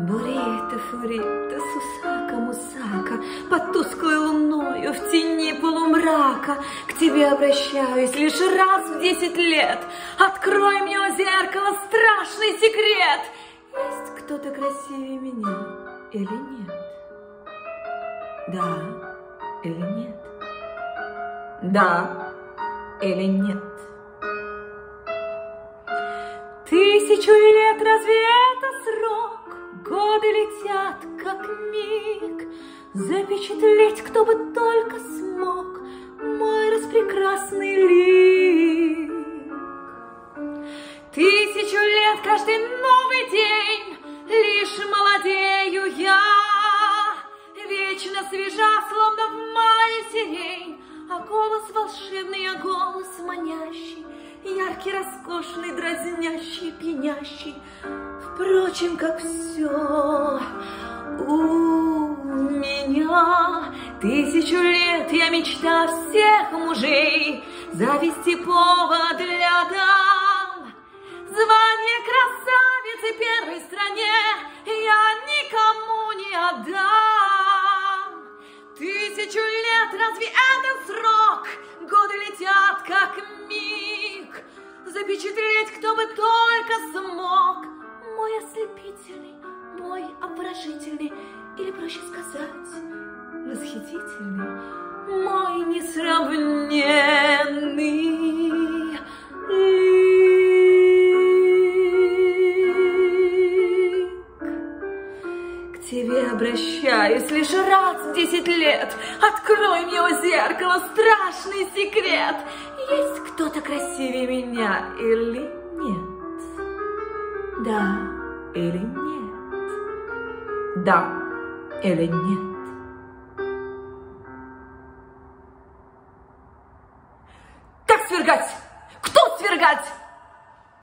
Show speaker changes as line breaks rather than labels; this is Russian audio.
Бурито, фурито, сусака, мусака, под тусклой луною в тени полумрака к тебе обращаюсь лишь раз в 10 лет. Открой мне, о зеркало, страшный секрет. Есть кто-то красивее меня или нет? Да или нет? Да или нет? 1000 лет, разве это срок? Годы летят, как миг. Запечатлеть, кто бы только смог мой распрекрасный лик. 1000 лет, каждый новый день, лишь молодею я. Вечно свежа, словно в мае сирень, а голос волшебный, а голос манящий, яркий, роскошный, дразнящий, пьянящий. Впрочем, как все у меня. 1000 лет я мечта всех мужей, завести повод для дам. Звание красавицы первой стране я никому не отдам. 1000 лет, разве это срок? Годы летят, как миг. Запечатлеть, кто бы только смог мой ослепительный, мой обворожительный, или, проще сказать, восхитительный, мой несравненный лик. К тебе обращаюсь лишь раз в 10 лет. Открой мне, о зеркало, страшный секрет. Есть кто-то красивее меня или нет? Да или нет? Да или нет? Как свергать? Кто свергать?